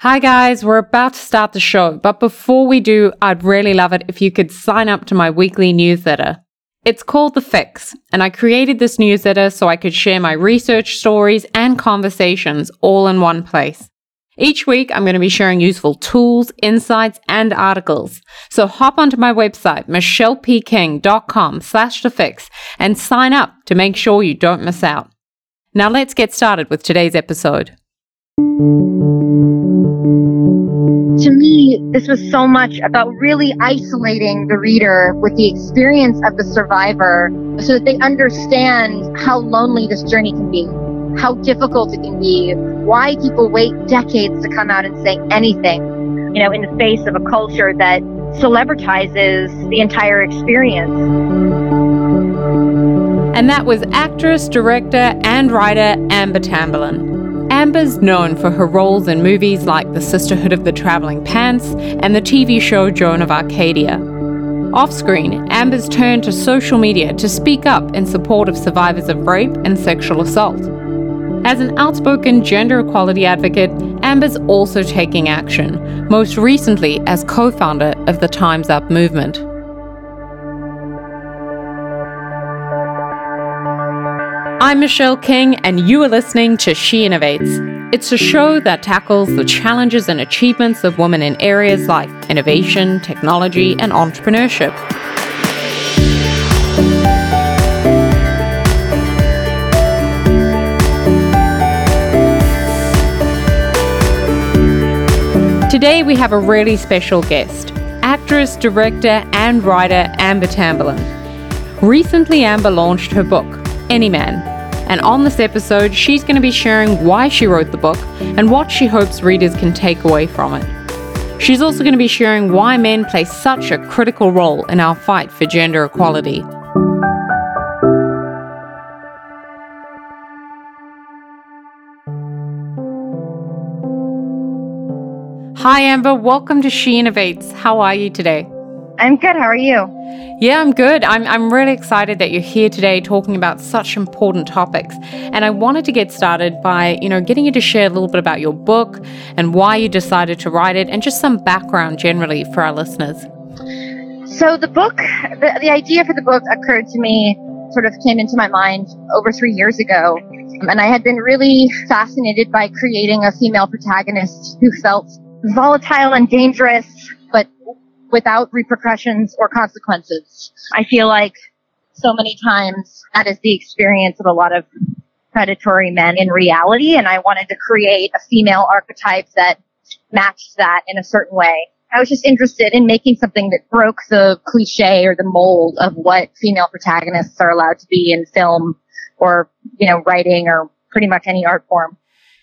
Hi guys, we're about to start the show, but before we do, I'd really love it if you could sign up to my weekly newsletter. It's called The Fix, and I created this newsletter so I could share my research stories and conversations all in one place. Each week, I'm going to be sharing useful tools, insights, and articles. So hop onto my website, michellepking.com/thefix, and sign up to make sure you don't miss out. Now let's get started with today's episode. To me, this was so much about really isolating the reader with the experience of the survivor so that they understand how lonely this journey can be, how difficult it can be, why people wait decades to come out and say anything, in the face of a culture that celebritizes the entire experience. And that was actress, director, and writer Amber Tamberlin. Amber's known for her roles in movies like The Sisterhood of the Traveling Pants and the TV show Joan of Arcadia. Off-screen, Amber's turned to social media to speak up in support of survivors of rape and sexual assault. As an outspoken gender equality advocate, Amber's also taking action, most recently as co-founder of the Time's Up movement. I'm Michelle King, and you are listening to She Innovates. It's a show that tackles the challenges and achievements of women in areas like innovation, technology, and entrepreneurship. Today we have a really special guest, actress, director, and writer Amber Tamberlin. Recently, Amber launched her book, Any Man. And on this episode, she's going to be sharing why she wrote the book and what she hopes readers can take away from it. She's also going to be sharing why men play such a critical role in our fight for gender equality. Hi Amber, welcome to She Innovates. How are you today? I'm good. How are you? Yeah, I'm good. I'm really excited that you're here today talking about such important topics. And I wanted to get started by, getting you to share a little bit about your book and why you decided to write it and just some background generally for our listeners. So the book, the idea for the book occurred to me, sort of came into my mind over 3 years ago. And I had been really fascinated by creating a female protagonist who felt volatile and dangerous, but without repercussions or consequences. I feel like so many times that is the experience of a lot of predatory men in reality, and I wanted to create a female archetype that matched that in a certain way. I was just interested in making something that broke the cliche or the mold of what female protagonists are allowed to be in film or, writing or pretty much any art form.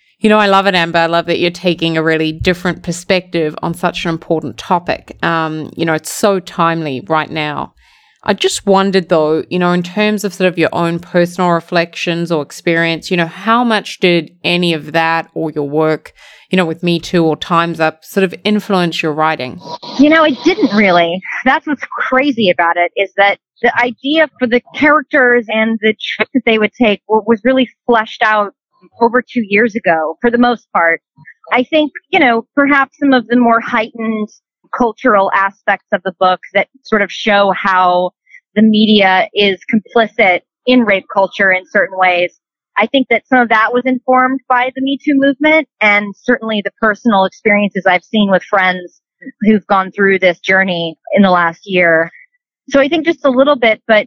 I love it, Amber. I love that you're taking a really different perspective on such an important topic. It's so timely right now. I just wondered though, in terms of sort of your own personal reflections or experience, how much did any of that or your work, with Me Too or Time's Up sort of influence your writing? It didn't really. That's what's crazy about it, is that the idea for the characters and the trips that they would take was really fleshed out over 2 years ago, for the most part. I think, perhaps some of the more heightened cultural aspects of the book that sort of show how the media is complicit in rape culture in certain ways. I think that some of that was informed by the Me Too movement and certainly the personal experiences I've seen with friends who've gone through this journey in the last year. So I think just a little bit, but,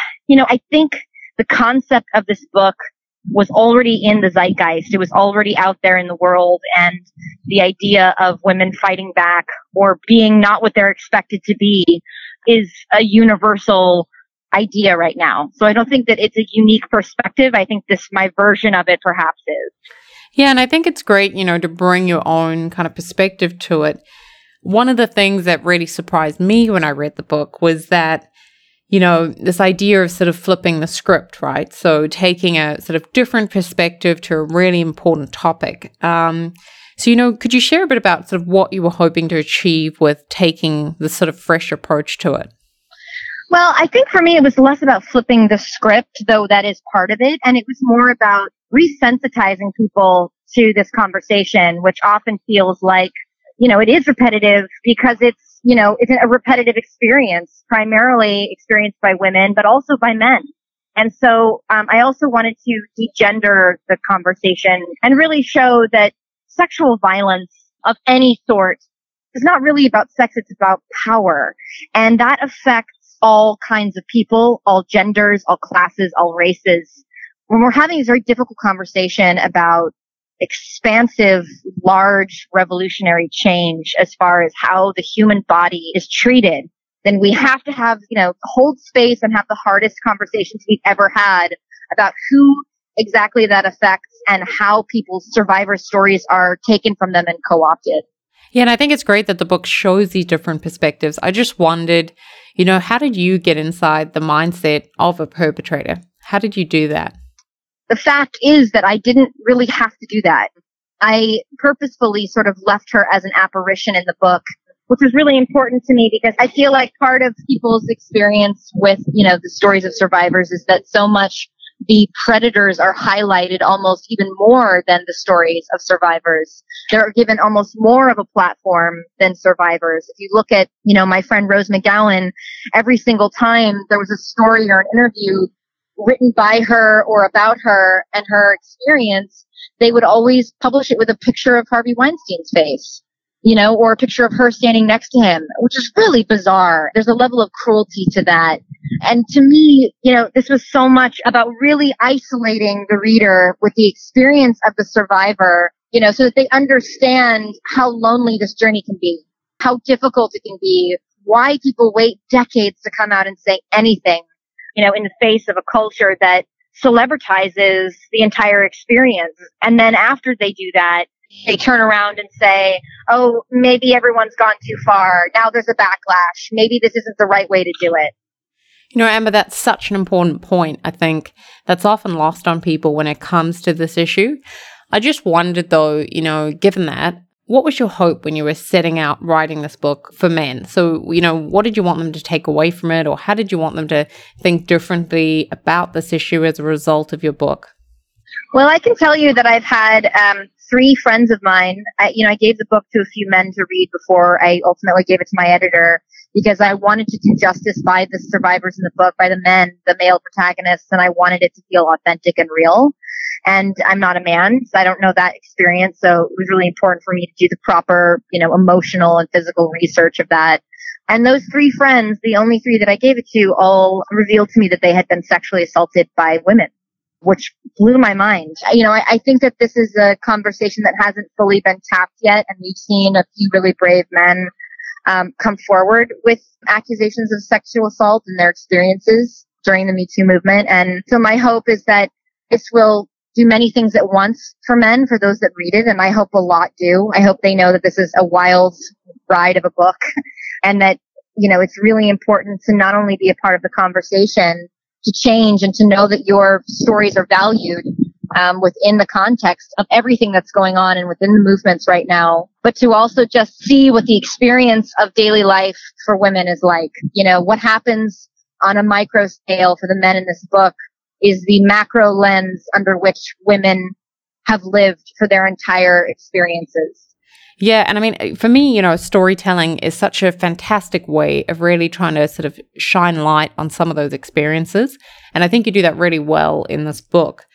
I think the concept of this book was already in the zeitgeist. It was already out there in the world, and the idea of women fighting back or being not what they're expected to be is a universal idea right now. So I don't think that it's a unique perspective. I think my version of it perhaps is. Yeah, and I think it's great, to bring your own kind of perspective to it. One of the things that really surprised me when I read the book was that this idea of sort of flipping the script, right? So taking a sort of different perspective to a really important topic. Could you share a bit about sort of what you were hoping to achieve with taking this sort of fresh approach to it? Well, I think for me, it was less about flipping the script, though that is part of it. And it was more about resensitizing people to this conversation, which often feels like, it is repetitive because it's a repetitive experience, primarily experienced by women, but also by men. And so I also wanted to degender the conversation and really show that sexual violence of any sort is not really about sex, it's about power. And that affects all kinds of people, all genders, all classes, all races. When we're having this very difficult conversation about expansive, large, revolutionary change as far as how the human body is treated, then we have to have, hold space and have the hardest conversations we've ever had about who exactly that affects and how people's survivor stories are taken from them and co-opted. Yeah, and I think it's great that the book shows these different perspectives. I just wondered, how did you get inside the mindset of a perpetrator? How did you do that? The fact is that I didn't really have to do that. I purposefully sort of left her as an apparition in the book, which was really important to me because I feel like part of people's experience with, the stories of survivors is that so much the predators are highlighted almost even more than the stories of survivors. They're given almost more of a platform than survivors. If you look at, my friend Rose McGowan, every single time there was a story or an interview written by her or about her and her experience, they would always publish it with a picture of Harvey Weinstein's face, or a picture of her standing next to him, which is really bizarre. There's a level of cruelty to that. And to me, this was so much about really isolating the reader with the experience of the survivor, so that they understand how lonely this journey can be, how difficult it can be, why people wait decades to come out and say anything, in the face of a culture that celebritizes the entire experience. And then after they do that, they turn around and say, oh, maybe everyone's gone too far. Now there's a backlash. Maybe this isn't the right way to do it. Amber, that's such an important point, I think, that's often lost on people when it comes to this issue. I just wondered, though, given that, what was your hope when you were setting out writing this book for men? So, what did you want them to take away from it, or how did you want them to think differently about this issue as a result of your book? Well, I can tell you that I've had 3 friends of mine. I gave the book to a few men to read before I ultimately gave it to my editor, because I wanted to do justice by the survivors in the book, by the men, the male protagonists, and I wanted it to feel authentic and real. And I'm not a man, so I don't know that experience. So it was really important for me to do the proper, emotional and physical research of that. And those 3 friends, the only 3 that I gave it to, all revealed to me that they had been sexually assaulted by women, which blew my mind. I think that this is a conversation that hasn't fully been tapped yet. And we've seen a few really brave men come forward with accusations of sexual assault and their experiences during the Me Too movement. And so my hope is that this will do many things at once for men, for those that read it, and I hope a lot do. I hope they know that this is a wild ride of a book and that, it's really important to not only be a part of the conversation, to change and to know that your stories are valued within the context of everything that's going on and within the movements right now, but to also just see what the experience of daily life for women is like. What happens on a micro scale for the men in this book is the macro lens under which women have lived for their entire experiences. Yeah, and I mean, for me, storytelling is such a fantastic way of really trying to sort of shine light on some of those experiences. And I think you do that really well in this book.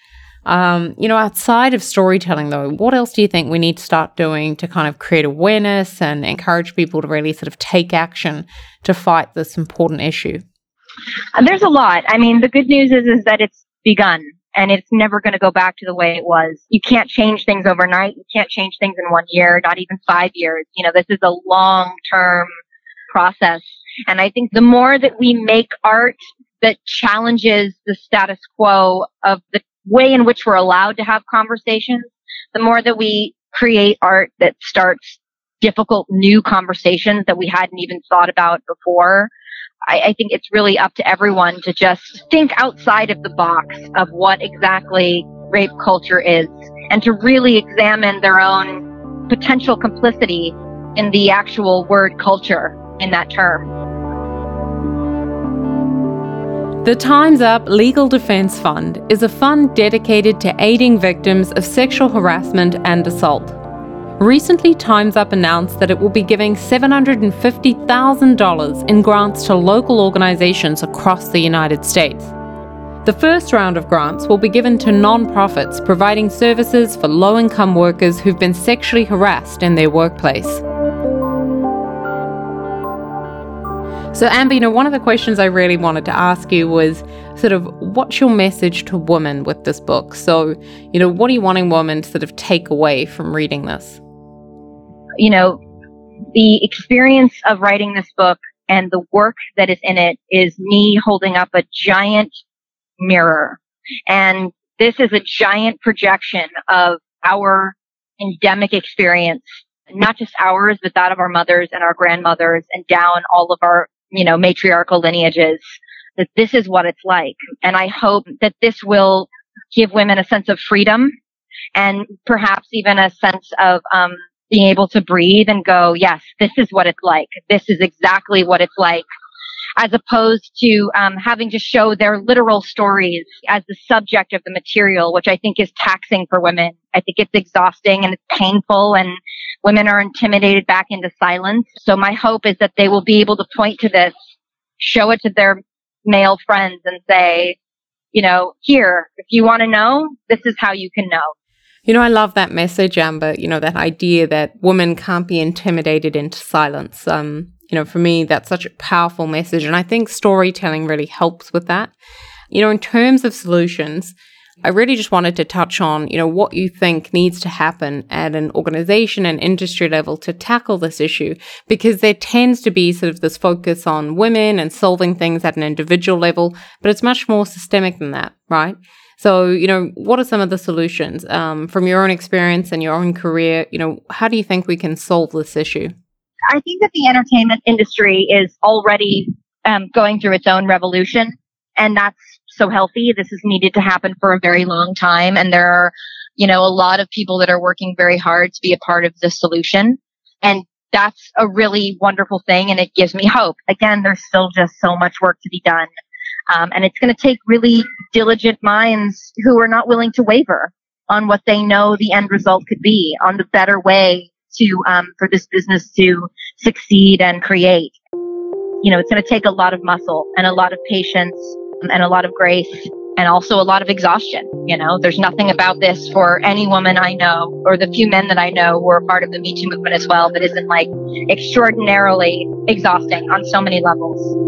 Outside of storytelling, though, what else do you think we need to start doing to kind of create awareness and encourage people to really sort of take action to fight this important issue? There's a lot. I mean, the good news is that it's begun and it's never going to go back to the way it was. You can't change things overnight. You can't change things in 1 year, not even 5 years. This is a long-term process. And I think the more that we make art that challenges the status quo of the way in which we're allowed to have conversations, the more that we create art that starts difficult new conversations that we hadn't even thought about before, I think it's really up to everyone to just think outside of the box of what exactly rape culture is and to really examine their own potential complicity in the actual word culture in that term. The Time's Up Legal Defense Fund is a fund dedicated to aiding victims of sexual harassment and assault. Recently, Time's Up announced that it will be giving $750,000 in grants to local organizations across the United States. The first round of grants will be given to non-profits providing services for low-income workers who've been sexually harassed in their workplace. So Amber, one of the questions I really wanted to ask you was sort of what's your message to women with this book? So, what are you wanting women to sort of take away from reading this? The experience of writing this book and the work that is in it is me holding up a giant mirror. And this is a giant projection of our endemic experience, not just ours, but that of our mothers and our grandmothers and down all of our, matriarchal lineages, that this is what it's like. And I hope that this will give women a sense of freedom and perhaps even a sense of, being able to breathe and go, yes, this is what it's like. This is exactly what it's like, as opposed to having to show their literal stories as the subject of the material, which I think is taxing for women. I think it's exhausting and it's painful, and women are intimidated back into silence. So my hope is that they will be able to point to this, show it to their male friends and say, here, if you want to know, this is how you can know. I love that message, Amber, that idea that women can't be intimidated into silence. For me, that's such a powerful message. And I think storytelling really helps with that. In terms of solutions, I really just wanted to touch on, what you think needs to happen at an organization and industry level to tackle this issue, because there tends to be sort of this focus on women and solving things at an individual level, but it's much more systemic than that, right? So, what are some of the solutions from your own experience and your own career? How do you think we can solve this issue? I think that the entertainment industry is already going through its own revolution, and that's so healthy. This has needed to happen for a very long time, and there are, a lot of people that are working very hard to be a part of the solution, and that's a really wonderful thing, and it gives me hope. Again, there's still just so much work to be done. And it's going to take really diligent minds who are not willing to waver on what they know the end result could be, on the better way to for this business to succeed and create. It's going to take a lot of muscle and a lot of patience and a lot of grace and also a lot of exhaustion. There's nothing about this for any woman I know, or the few men that I know who are part of the Me Too movement as well, that isn't like extraordinarily exhausting on so many levels.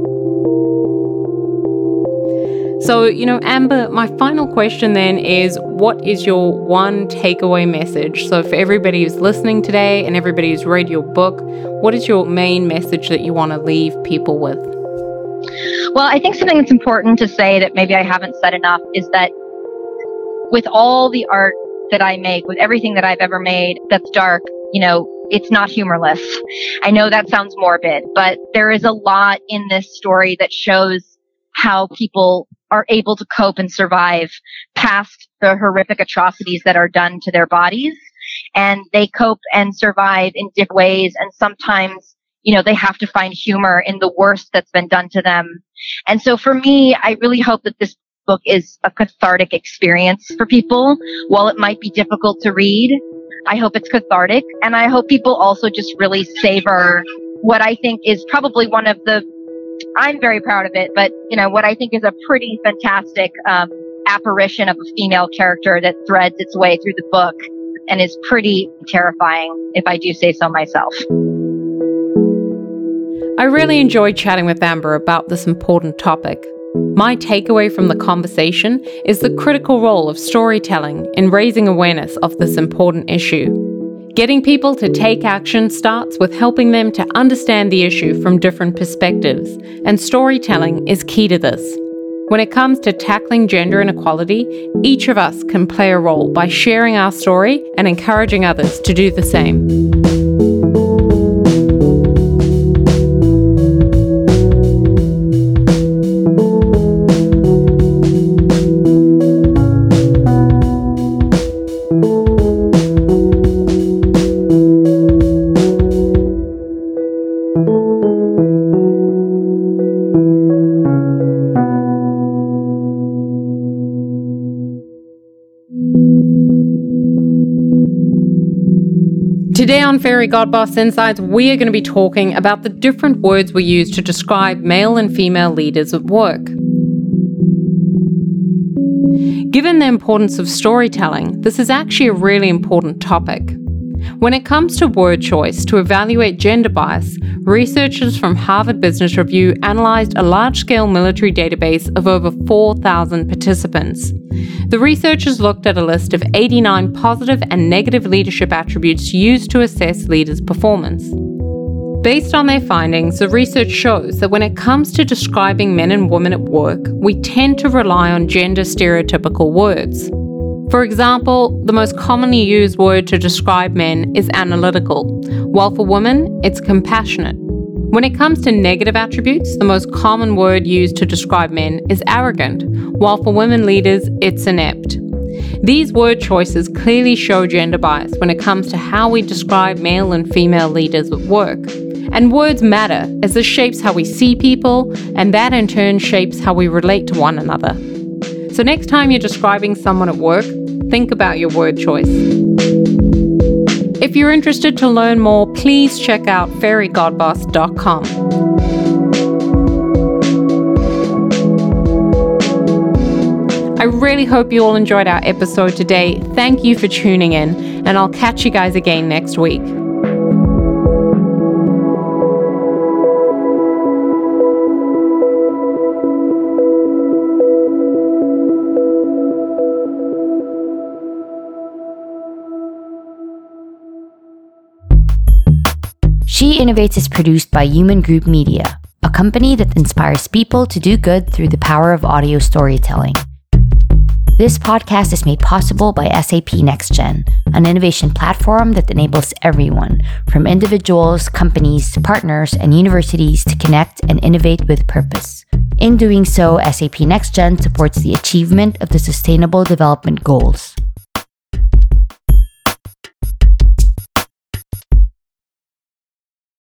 So, Amber, my final question then is, what is your one takeaway message? So for everybody who's listening today and everybody who's read your book, what is your main message that you want to leave people with? Well, I think something that's important to say that maybe I haven't said enough is that with all the art that I make, with everything that I've ever made that's dark, it's not humorless. I know that sounds morbid, but there is a lot in this story that shows how people are able to cope and survive past the horrific atrocities that are done to their bodies. And they cope and survive in different ways. And sometimes, they have to find humor in the worst that's been done to them. And so for me, I really hope that this book is a cathartic experience for people. While it might be difficult to read, I hope it's cathartic. And I hope people also just really savor what I think is probably one of the, I'm very proud of it, but what I think is a pretty fantastic apparition of a female character that threads its way through the book and is pretty terrifying, if I do say so myself. I really enjoyed chatting with Amber about this important topic. My takeaway from the conversation is the critical role of storytelling in raising awareness of this important issue. Getting people to take action starts with helping them to understand the issue from different perspectives, and storytelling is key to this. When it comes to tackling gender inequality, each of us can play a role by sharing our story and encouraging others to do the same. Fairy Godboss Insights, we are going to be talking about the different words we use to describe male and female leaders at work. Given the importance of storytelling, this is actually a really important topic. When it comes to word choice to evaluate gender bias, researchers from Harvard Business Review analysed a large-scale military database of over 4,000 participants. The researchers looked at a list of 89 positive and negative leadership attributes used to assess leaders' performance. Based on their findings, the research shows that when it comes to describing men and women at work, we tend to rely on gender stereotypical words. For example, the most commonly used word to describe men is analytical, while for women, it's compassionate. When it comes to negative attributes, the most common word used to describe men is arrogant, while for women leaders, it's inept. These word choices clearly show gender bias when it comes to how we describe male and female leaders at work. And words matter, as this shapes how we see people, and that in turn shapes how we relate to one another. So next time you're describing someone at work, think about your word choice. If you're interested to learn more, please check out fairygodboss.com. I really hope you all enjoyed our episode today. Thank you for tuning in, and I'll catch you guys again next week. She Innovates is produced by Human Group Media, a company that inspires people to do good through the power of audio storytelling. This podcast is made possible by SAP NextGen, an innovation platform that enables everyone, from individuals, companies, partners, and universities to connect and innovate with purpose. In doing so, SAP NextGen supports the achievement of the Sustainable Development Goals.